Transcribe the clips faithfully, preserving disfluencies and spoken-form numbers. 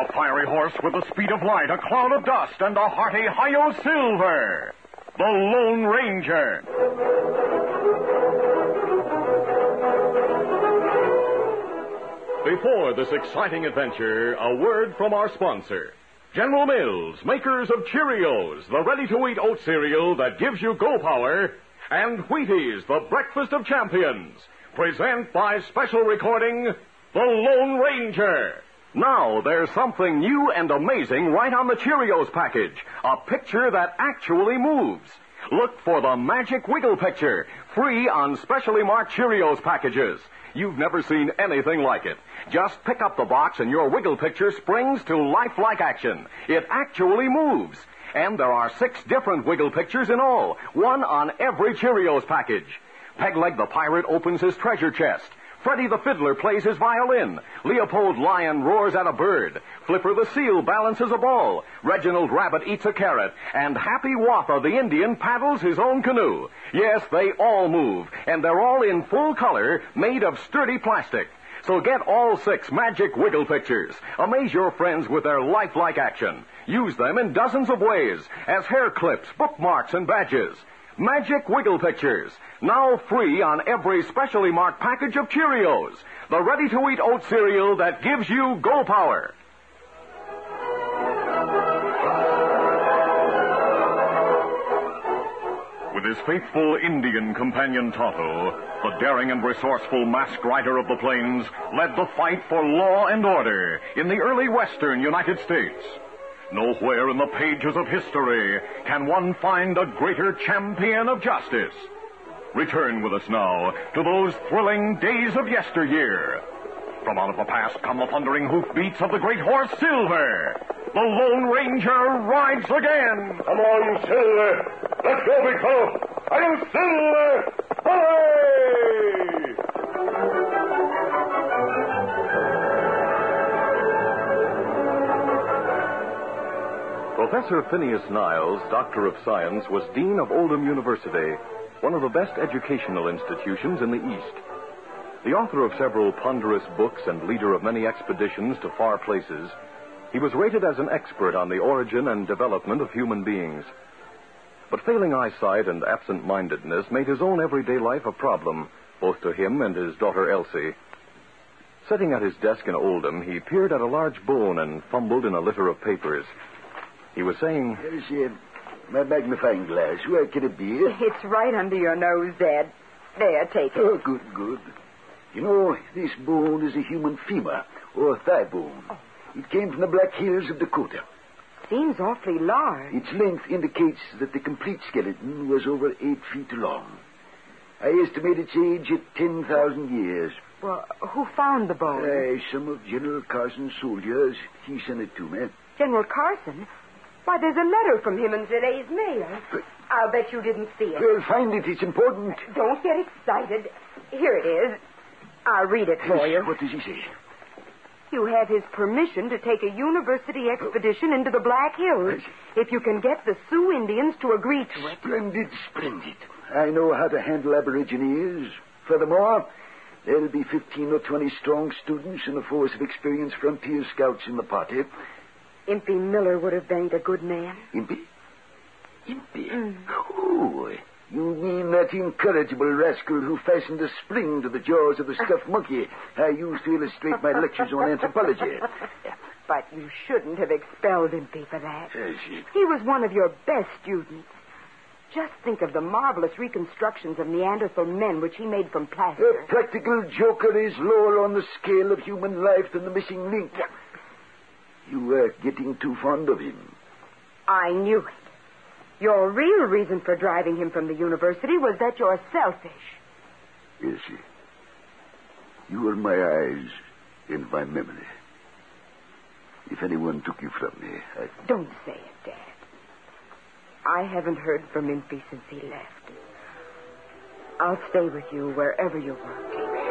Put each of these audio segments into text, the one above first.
A fiery horse with the speed of light, a cloud of dust, and a hearty Hi-Yo Silver. The Lone Ranger. Before this exciting adventure, a word from our sponsor. General Mills, makers of Cheerios, the ready-to-eat oat cereal that gives you go power, and Wheaties, the breakfast of champions, present by special recording, The Lone Ranger. Now, there's something new and amazing right on the Cheerios package. A picture that actually moves. Look for the Magic Wiggle Picture, free on specially marked Cheerios packages. You've never seen anything like it. Just pick up the box and your Wiggle Picture springs to lifelike action. It actually moves. And there are six different Wiggle Pictures in all, one on every Cheerios package. Pegleg the Pirate opens his treasure chest. Freddie the Fiddler plays his violin. Leopold Lion roars at a bird. Flipper the Seal balances a ball. Reginald Rabbit eats a carrot. And Happy Watha the Indian paddles his own canoe. Yes, they all move. And they're all in full color, made of sturdy plastic. So get all six Magic Wiggle Pictures. Amaze your friends with their lifelike action. Use them in dozens of ways, as hair clips, bookmarks, and badges. Magic Wiggle Pictures, now free on every specially marked package of Cheerios, the ready-to-eat oat cereal that gives you go power. With his faithful Indian companion Tonto, the daring and resourceful masked rider of the plains led the fight for law and order in the early western United States. Nowhere in the pages of history can one find a greater champion of justice. Return with us now to those thrilling days of yesteryear. From out of the past come the thundering hoofbeats of the great horse Silver. The Lone Ranger rides again. Come on, Silver. Let's go, big fellow. I'm Silver. Hooray! Professor Phineas Niles, Doctor of Science, was Dean of Oldham University, one of the best educational institutions in the East. The author of several ponderous books and leader of many expeditions to far places, he was rated as an expert on the origin and development of human beings. But failing eyesight and absent-mindedness made his own everyday life a problem, both to him and his daughter Elsie. Sitting at his desk in Oldham, he peered at a large bone and fumbled in a litter of papers. He was saying... There's uh, my magnifying glass. Where can it be? It's right under your nose, Dad. There, take it. Oh, good, good. You know, this bone is a human femur, or thigh bone. Oh. It came from the Black Hills of Dakota. Seems awfully large. Its length indicates that the complete skeleton was over eight feet long. I estimate its age at ten thousand years. Well, who found the bone? Uh, some of General Carson's soldiers. He sent it to me. General Carson? Why, there's a letter from him in today's mail. But, I'll bet you didn't see it. Well, find it. It's important. Don't get excited. Here it is. I'll read it for you. What does he say? You have his permission to take a university expedition into the Black Hills if you can get the Sioux Indians to agree to it. Splendid, splendid. I know how to handle Aborigines. Furthermore, there'll be fifteen or twenty strong students and a force of experienced frontier scouts in the party. Impey Miller would have banged a good man. Impey? Impey? Mm. Oh, you mean that incorrigible rascal who fastened a spring to the jaws of the stuffed monkey I used to illustrate my lectures on anthropology. But you shouldn't have expelled Impey for that. Yes, it... He was one of your best students. Just think of the marvelous reconstructions of Neanderthal men which he made from plaster. A practical joker is lower on the scale of human life than the missing link. You were getting too fond of him. I knew it. Your real reason for driving him from the university was that you're selfish. Yes, you are my eyes and my memory. If anyone took you from me, I... Don't say it, Dad. I haven't heard from Impey since he left. I'll stay with you wherever your work takes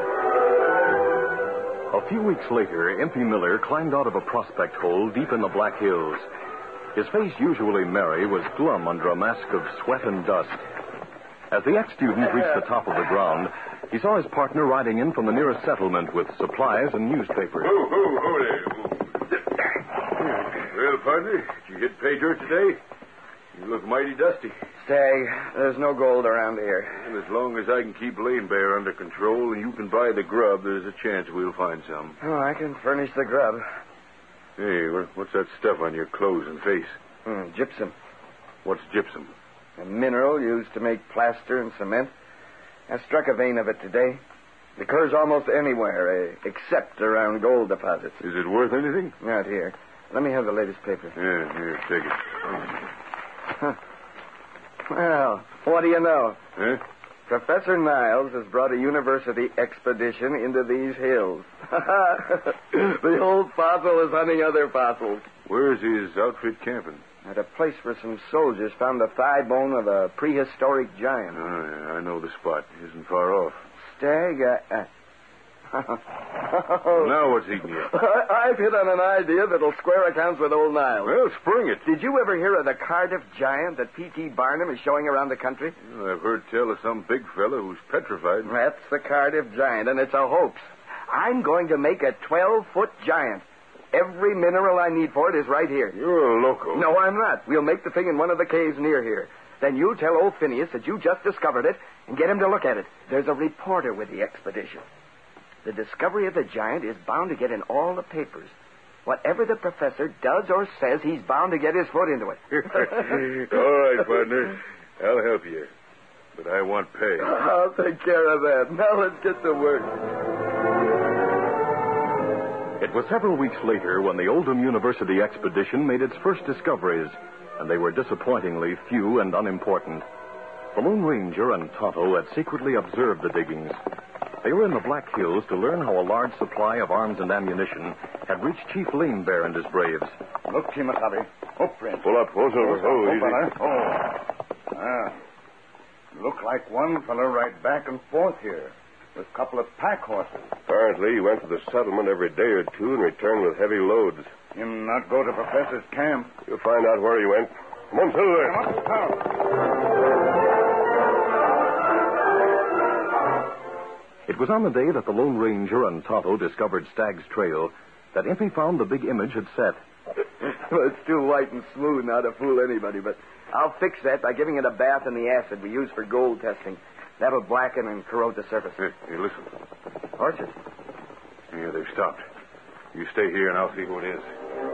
you. A few weeks later, Impey Miller climbed out of a prospect hole deep in the Black Hills. His face, usually merry, was glum under a mask of sweat and dust. As the ex-student reached the top of the ground, he saw his partner riding in from the nearest settlement with supplies and newspapers. Who, who, who, partner. Did you hit pay dirt today? You look mighty dusty. Stag, there's no gold around here. And as long as I can keep Lane Bear under control and you can buy the grub, there's a chance we'll find some. Oh, I can furnish the grub. Hey, what's that stuff on your clothes and face? Mm, gypsum. What's gypsum? A mineral used to make plaster and cement. I struck a vein of it today. It occurs almost anywhere, eh, except around gold deposits. Is it worth anything? Not here. Let me have the latest paper. Yeah, here, take it. Huh. Well, what do you know? Huh? Professor Niles has brought a university expedition into these hills. The old fossil is hunting other fossils. Where's his outfit camping? At a place where some soldiers found the thigh bone of a prehistoric giant. Oh, yeah, I know the spot. Isn't far off. Stag, uh, uh... Now what's eating you? I've hit on an idea that'll square accounts with old Niles. Well, spring it. Did you ever hear of the Cardiff giant that P T Barnum is showing around the country? Well, I've heard tell of some big fella who's petrified. That's the Cardiff giant, and it's a hoax. I'm going to make a twelve-foot giant. Every mineral I need for it is right here. You're a loco. No, I'm not. We'll make the thing in one of the caves near here. Then you tell old Phineas that you just discovered it and get him to look at it. There's a reporter with the expedition. The discovery of the giant is bound to get in all the papers. Whatever the professor does or says, he's bound to get his foot into it. All right, partner. I'll help you. But I want pay. I'll take care of that. Now let's get to work. It was several weeks later when the Oldham University expedition made its first discoveries, and they were disappointingly few and unimportant. The Lone Ranger and Tonto had secretly observed the diggings. They were in the Black Hills to learn how a large supply of arms and ammunition had reached Chief Lane Bear and his braves. Look, Chimatabi. Oh, friend. Pull up, pull over. Oh, Oh, easy. fella. Oh. Ah. Look like one fella right back and forth here with a couple of pack horses. Apparently, he went to the settlement every day or two and returned with heavy loads. Him not go to Professor's camp. You'll find out where he went. Come on, Silver. Come up, Tom. It was on the day that the Lone Ranger and Tonto discovered Stag's trail that Impey found the big image had set. Well, it's too white and smooth now to fool anybody, but I'll fix that by giving it a bath in the acid we use for gold testing. That'll blacken and corrode the surface. Hey, hey, listen. Horses. Yeah, they've stopped. You stay here and I'll see who it is.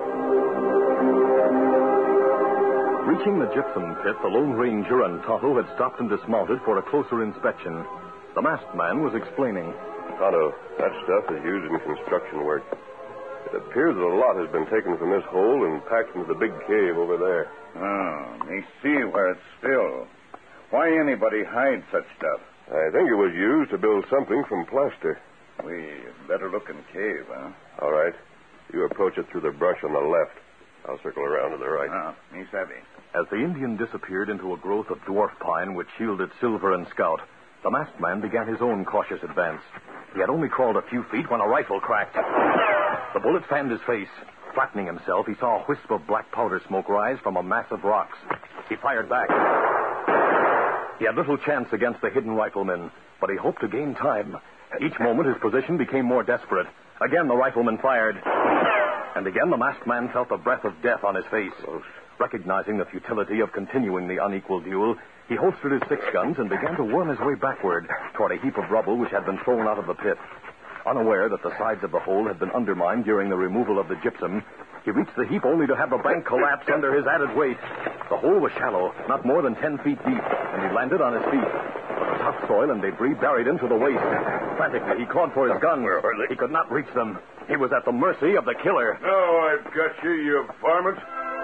Reaching the gypsum pit, the Lone Ranger and Tonto had stopped and dismounted for a closer inspection. The masked man was explaining. Tonto, that stuff is used in construction work. It appears that a lot has been taken from this hole and packed into the big cave over there. Oh, me see where it's filled. Why anybody hide such stuff? I think it was used to build something from plaster. We better look in the cave, huh? All right. You approach it through the brush on the left. I'll circle around to the right. Ah, me savvy. As the Indian disappeared into a growth of dwarf pine which shielded Silver and Scout, the masked man began his own cautious advance. He had only crawled a few feet when a rifle cracked. The bullet fanned his face. Flattening himself, he saw a wisp of black powder smoke rise from a mass of rocks. He fired back. He had little chance against the hidden riflemen, but he hoped to gain time. Each moment his position became more desperate. Again the rifleman fired. And again the masked man felt the breath of death on his face. Recognizing the futility of continuing the unequal duel, he holstered his six guns and began to worm his way backward toward a heap of rubble which had been thrown out of the pit. Unaware that the sides of the hole had been undermined during the removal of the gypsum, he reached the heap only to have the bank collapse under his added weight. The hole was shallow, not more than ten feet deep, and he landed on his feet. But the tough soil and debris buried him to the waist. Frantically, he called for his gun. He could not reach them. He was at the mercy of the killer. Oh, I've got you, you varmint.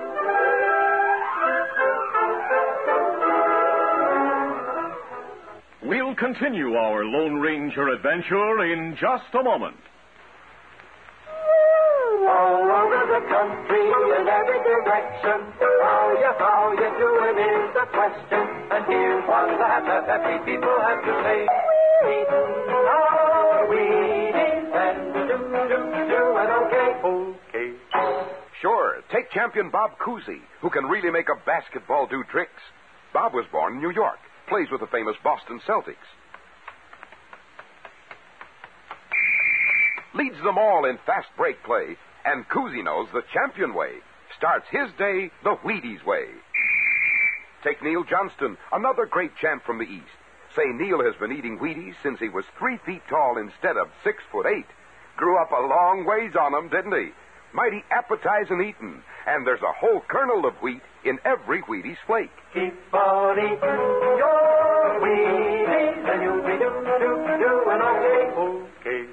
We'll continue our Lone Ranger adventure in just a moment. All over the country in every direction, how you, how you doing is the question. And here's what the happy, happy people have to say. Eating our Wheaties and do, do, doing okay. Okay. Sure. Take champion Bob Cousy, who can really make a basketball do tricks. Bob was born in New York, plays with the famous Boston Celtics. Leads them all in fast break play, and Cousy knows the champion way. starts his day the Wheaties way. Take Neil Johnston, another great champ from the East. Say Neil has been eating Wheaties since he was three feet tall instead of six foot eight. Grew up a long ways on 'em, didn't he? Mighty appetizing eatin', and there's a whole kernel of wheat in every Wheaties flake. Keep on eating your Wheaties, and you'll be do-do-doing okay, okay.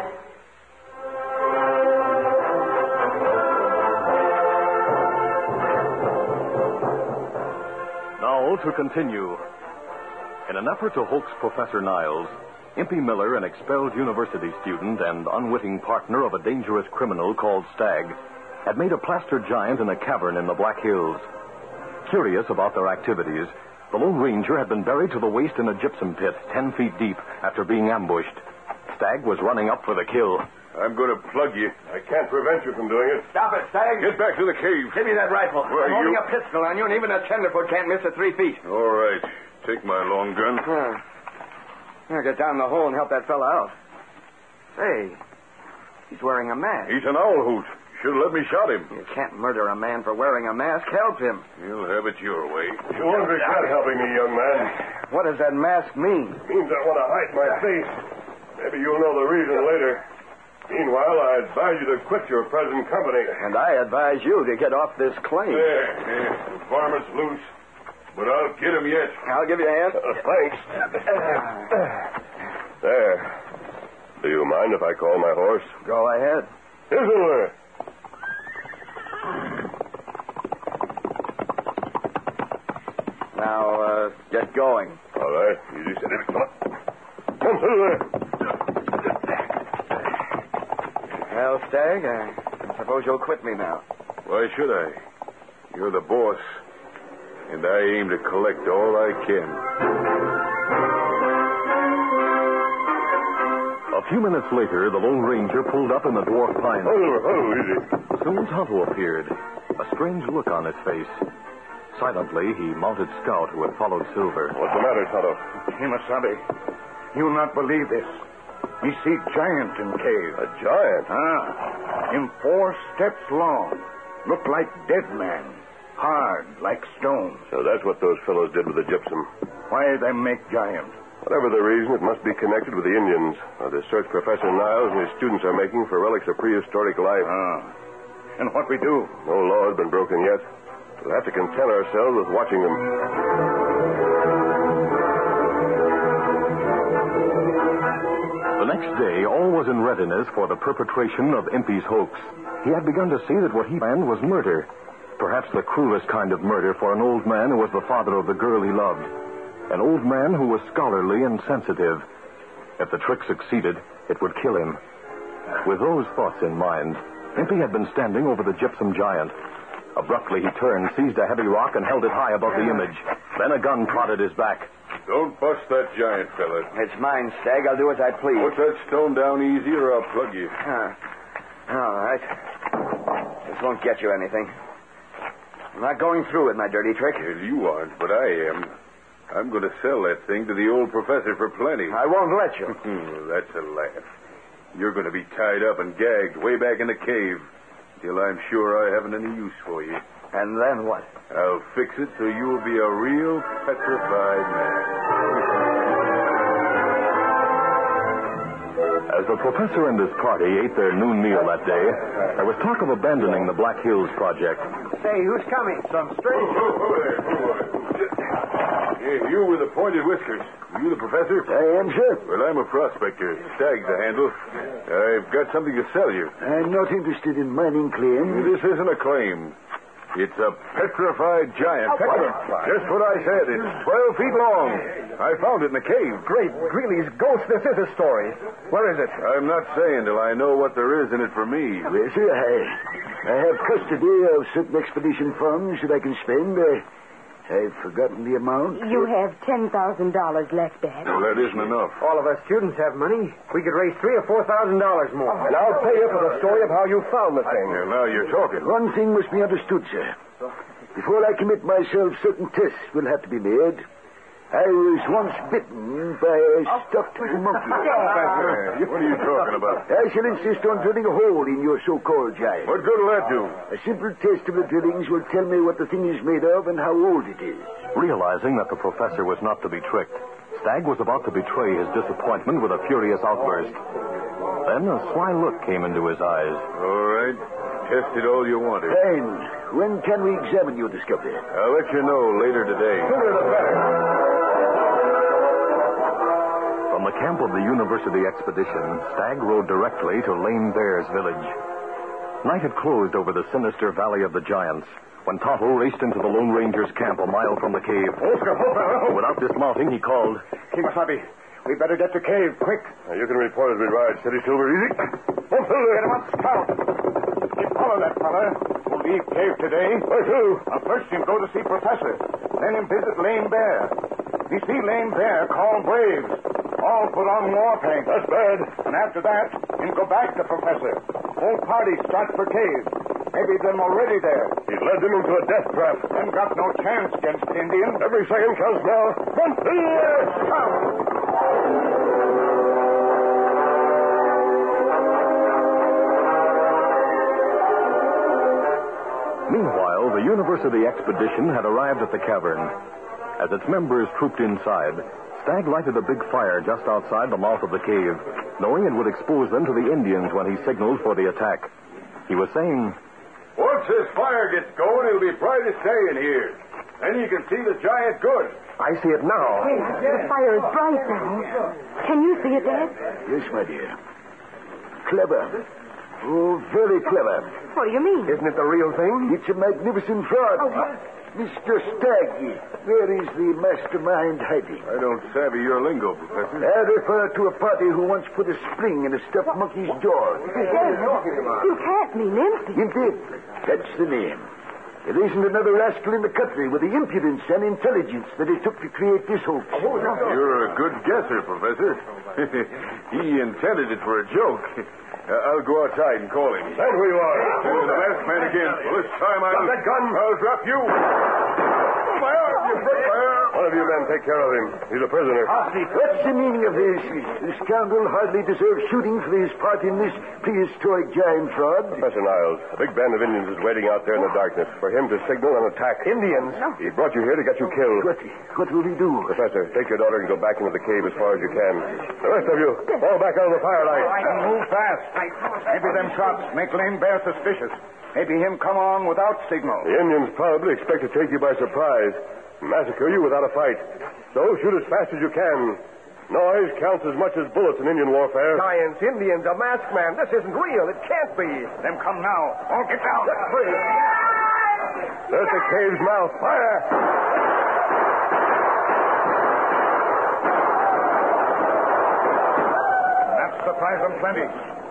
Now to continue. In an effort to hoax Professor Niles, Impy Miller, an expelled university student and unwitting partner of a dangerous criminal called Stagg, had made a plaster giant in a cavern in the Black Hills. Curious about their activities, the Lone Ranger had been buried to the waist in a gypsum pit ten feet deep after being ambushed. Stagg was running up for the kill. I'm going to plug you. I can't prevent you from doing it. Stop it, Stagg. Get back to the cave. Give me that rifle. Where I'm are holding you? a pistol on you, and even a tenderfoot can't miss at three feet. All right. Take my long gun. Uh, I'll get down the hole and help that fella out. Say, he's wearing a mask. He's an owl hoot. Should have let me shot him. You can't murder a man for wearing a mask. Help him. You'll have it your way. You won't regret helping me, young man. What does that mask mean? It means I want to hide my face. Maybe you'll know the reason later. Meanwhile, I advise you to quit your present company. And I advise you to get off this claim. There, there. The varmint's loose. But I'll get him yet. I'll give you a hand. Uh, thanks. There. Do you mind if I call my horse? Go ahead. Isn't Now, uh, get going. All right. Easy, steady. Come on. Come through there. Well, Stagg, I suppose you'll quit me now. Why should I? You're the boss. And I aim to collect all I can. A few minutes later, the Lone Ranger pulled up in the dwarf pine. Oh, oh, easy. Soon Tonto appeared, a strange look on his face. Silently, he mounted Scout, who had followed Silver. What's the matter, Tonto? Kimasabi, you'll not believe this. Me see giant in cave. A giant? Ah, him four steps long. Look like dead man. Hard, like stone. So that's what those fellows did with the gypsum. Why they make giant? Whatever the reason, it must be connected with the Indians, or the search Professor Niles and his students are making for relics of prehistoric life. Ah. And what we do? No law has been broken yet. We'll have to content ourselves with watching them. The next day, all was in readiness for the perpetration of Impy's hoax. He had begun to see that what he planned was murder. Perhaps the cruelest kind of murder for an old man who was the father of the girl he loved. An old man who was scholarly and sensitive. If the trick succeeded, it would kill him. With those thoughts in mind, Impy had been standing over the gypsum giant. Abruptly, he turned, seized a heavy rock, and held it high above the image. Then a gun prodded his back. Don't bust that giant, fella. It's mine, Stagg. I'll do as I please. Put that stone down easy or I'll plug you. Ah. All right. This won't get you anything. I'm not going through with my dirty trick. Well, you aren't, but I am. I'm going to sell that thing to the old professor for plenty. I won't let you. That's a laugh. You're going to be tied up and gagged way back in the cave till I'm sure I haven't any use for you. And then what? I'll fix it so you'll be a real petrified man. As the professor and his party ate their noon meal that day, there was talk of abandoning the Black Hills project. Say, who's coming? Some Oh, stranger. oh, oh, there. Oh, yeah, you with the pointed whiskers. You the professor? I am, sir. Well, I'm a prospector. Stag's the handle. I've got something to sell you. I'm not interested in mining claims. This isn't a claim. It's a petrified giant. Petrified? Just what I said. It's twelve feet long. I found it in the cave. Great Greeley's ghost. This is a story. Where is it? I'm not saying till I know what there is in it for me. Yes, sir. I, I have custody of certain expedition funds that I can spend. Uh, I've forgotten the amount. You have ten thousand dollars left, Dad. Well, that isn't enough. All of us students have money. We could raise three or four thousand dollars more. And I'll pay you for the story of how you found the thing. Well, now you're talking. One thing must be understood, sir. Before I commit myself, certain tests will have to be made. I was once bitten by a stuffed monkey. Professor, what are you talking about? I shall insist on drilling a hole in your so-called giant. What good will that do? A simple test of the drillings will tell me what the thing is made of and how old it is. Realizing that the professor was not to be tricked, Stagg was about to betray his disappointment with a furious outburst. Then a sly look came into his eyes. All right. Test it all you want. Fine. When can we examine your discovery? I'll let you know later today. Sooner the better. From the camp of the University expedition, Stagg rode directly to Lame Bear's village. Night had closed over the sinister Valley of the Giants when Tonto raced into the Lone Ranger's camp a mile from the cave. Without dismounting, he called, Kimasabi, we better get to cave, quick. Now, you can report as we ride. Steady, Silver, easy. Get him up, scout. You follow that fella. We'll leave cave today. Where to? Now, first him go to see Professor. Then him visit Lame Bear. He see Lame Bear, call braves. All put on war paint. That's bad. And after that, him go back to Professor. Whole party start for cave. Maybe them already there. He's led them into a death trap. Them got no chance against Indians. Every second counts now. Run! Here! Meanwhile, the University expedition had arrived at the cavern. As its members trooped inside, Stagg lighted a big fire just outside the mouth of the cave, knowing it would expose them to the Indians when he signaled for the attack. He was saying, Once this fire gets going, it'll be brightest day in here. Then you can see the giant good. I see it now. The fire is bright now. Can you see it, Dad? Yes, my dear. Clever. Oh, very clever. What do you mean? Isn't it the real thing? It's a magnificent fraud. Oh, Mister Stagg, where is the mastermind hiding? I don't savvy your lingo, Professor. I refer to a party who once put a spring in a stuffed monkey's jaw. you can't mean empty. Indeed, that's the name. There isn't another rascal in the country with the impudence and intelligence that it took to create this hoax. You're a good guesser, Professor. He intended it for a joke. Uh, I'll go outside and call him. That way you are. You're the last man again. Well, this time I'll... Drop that gun. I'll drop you. My arm, you broke my arm. One of you men take care of him. He's a prisoner. What's the meaning of this? The scoundrel hardly deserves shooting for his part in this prehistoric giant fraud. Professor Niles, a big band of Indians is waiting out there in the darkness for him to signal an attack. Indians? He brought you here to get you killed. What, what will he do? Professor, take your daughter and go back into the cave as far as you can. The rest of you, fall back out of the firelight. Move fast. Maybe them shots make Lame Bear suspicious. Maybe him come on without signal. The Indians probably expect to take you by surprise and massacre you without a fight. So shoot as fast as you can. Noise counts as much as bullets in Indian warfare. Giants, Indians, a masked man. This isn't real. It can't be. Them come now. All get down. There's the cave's mouth. Fire! That surprised them plenty.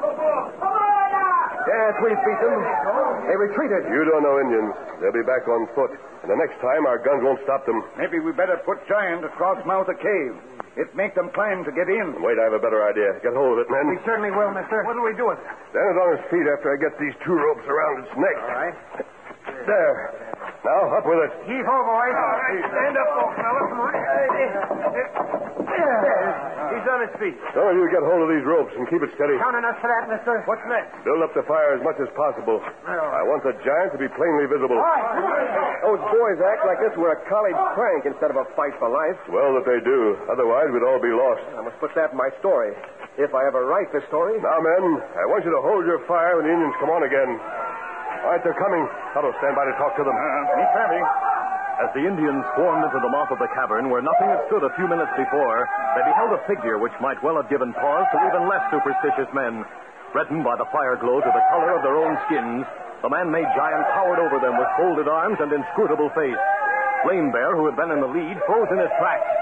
Yes, we've beat them. They retreated. You don't know Indians. They'll be back on foot. And the next time, our guns won't stop them. Maybe we better put Giant across mouth of cave. It make them climb to get in. Wait, I have a better idea. Get hold of it, men. We certainly will, mister. What do we do with it? Stand it on his feet after I get these two ropes around its neck. All right. There. Now, up with it. Heave ho, boys. All right, stand up, old fellow. Come on. He's on his feet. Some of you get hold of these ropes and keep it steady. Count on us for that, mister. What's next? Build up the fire as much as possible. I want the giant to be plainly visible. All right. Those boys act like this were a college prank instead of a fight for life. Well that they do. Otherwise, we'd all be lost. I must put that in my story. If I ever write this story. Now, men, I want you to hold your fire when the Indians come on again. All right, they're coming. Otto, stand by to talk to them. Uh, me savvy. As the Indians swarmed into the mouth of the cavern where nothing had stood a few minutes before, they beheld a figure which might well have given pause to even less superstitious men. Reddened by the fire glow to the color of their own skins, the man-made giant towered over them with folded arms and inscrutable face. Lame Bear, who had been in the lead, froze in his tracks.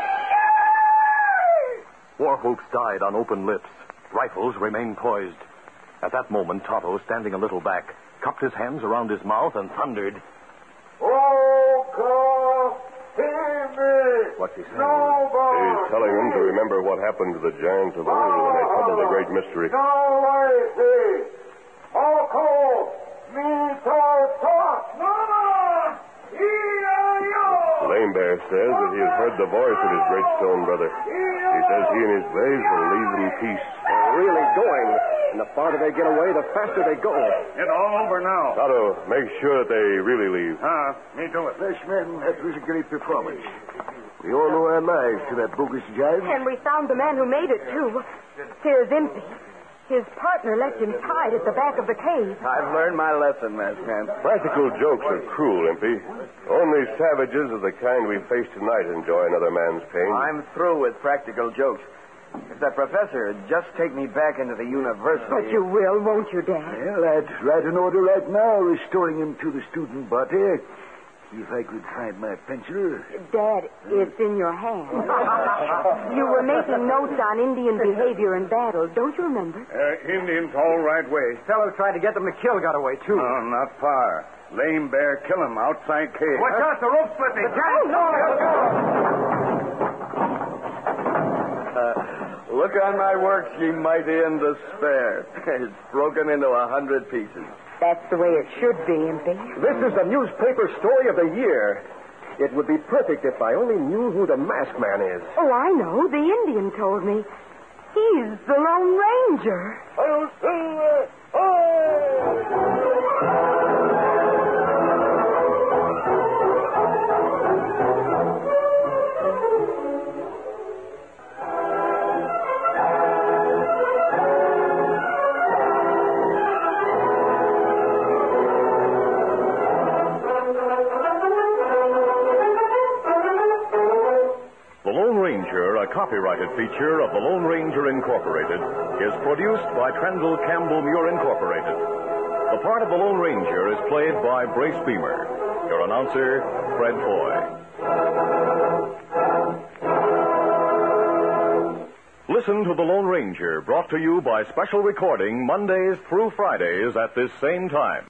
War whoops died on open lips. Rifles remained poised. At that moment, Tonto, standing a little back, cupped his hands around his mouth and thundered, Oh, God, hear me. What's he saying? Nobody. He's telling them to remember what happened to the giants of old when they troubled the great mystery. Nobody. Uncle, me talk, talk. Mama, here you. Lame Bear says that he has heard the voice of his great stone brother. He says he and his babes will leave in peace. They're really going. And the farther they get away, the faster they go. It's all over now. Tonto, make sure that they really leave. Ah, me do it. Freshman, that was a great performance. We all owe our lives to that bogus jive. And we found the man who made it, too. Here's Impy. His partner left him tied at the back of the cave. I've learned my lesson, Masked Man. Practical jokes are cruel, Impy. Only savages of the kind we face tonight enjoy another man's pain. I'm through with practical jokes. If that professor would just take me back into the university... But you will, won't you, Dad? Well, I'd write an order right now restoring him to the student body. If I could find my pencil. Dad, it's in your hand. You were making notes on Indian behavior in battle, don't you remember? Uh, Indians all right way. Fellows tried to get them to kill got away, too. Oh, not far. Lame Bear kill him outside cave. Watch out, the rope's slipping. Oh, no. Uh, look on my works, ye mighty in despair. It's broken into a hundred pieces. That's the way it should be, Impy. This is the newspaper story of the year. It would be perfect if I only knew who the Masked Man is. Oh, I know. The Indian told me. He's the Lone Ranger. The Lone Ranger, a copyrighted feature of the Lone Ranger Incorporated, is produced by Trendle Campbell Muir Incorporated. The part of the Lone Ranger is played by Brace Beamer. Your announcer, Fred Foy. Listen to The Lone Ranger, brought to you by special recording Mondays through Fridays at this same time.